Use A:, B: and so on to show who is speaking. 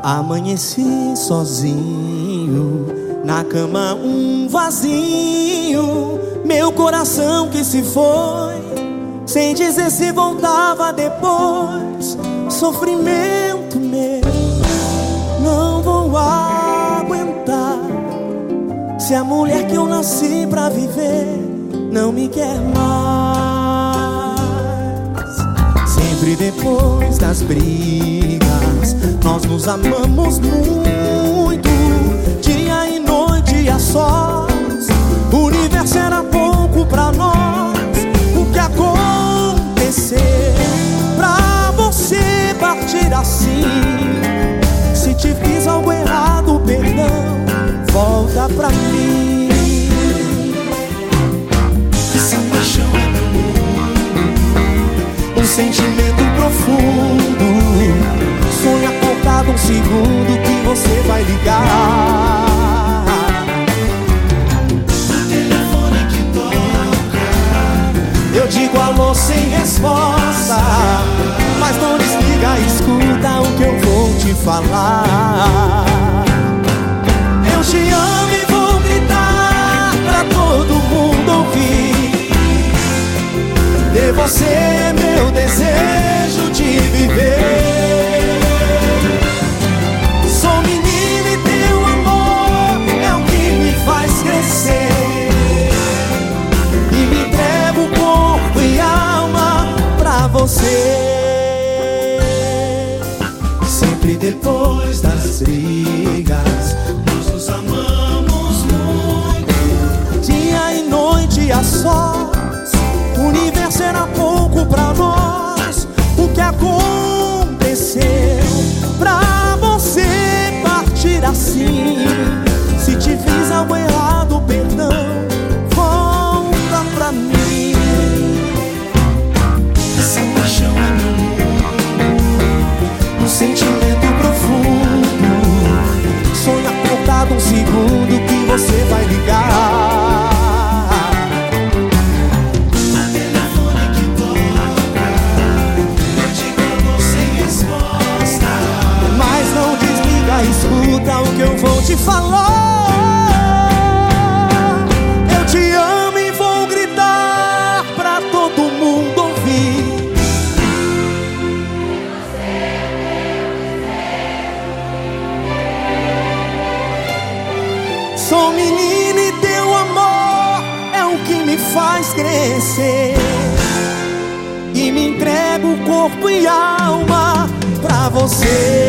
A: Amanheci sozinho, na cama um vazio, meu coração que se foi, sem dizer se voltava depois. Sofrimento meu, não vou aguentar, se a mulher que eu nasci pra viver não me quer mais. Sempre depois das brigas nós nos amamos muito, dia e noite a sós. O universo era pouco pra nós. O que aconteceu pra você partir assim? Se te fiz algo errado, perdão, volta pra mim. Essa paixão é meu mundo, um sentimento profundo. Sonho acordado um segundo que você vai ligar. O telefone que toca, eu digo alô sem resposta, mas não desliga, escuta o que eu vou te falar. Eu te amo e vou gritar pra todo mundo ouvir. De você é meu desejo de viver. Sou menino e teu amor é o que me faz crescer, e me entrego corpo e alma pra você. Sempre depois das brigas nós nos amamos muito, dia e noite a sós. O universo era pouco pra nós. O que aconteceu pra você partir assim? Se te fiz algo errado, perdão, volta pra mim. Essa paixão é meu mundo, um sentimento profundo. Sonho acordado um segundo que você vai ligar. Escuta o que eu vou te falar. Eu te amo e vou gritar pra todo mundo ouvir. Sou menino e teu amor é o que me faz crescer, e me entrego corpo e alma pra você.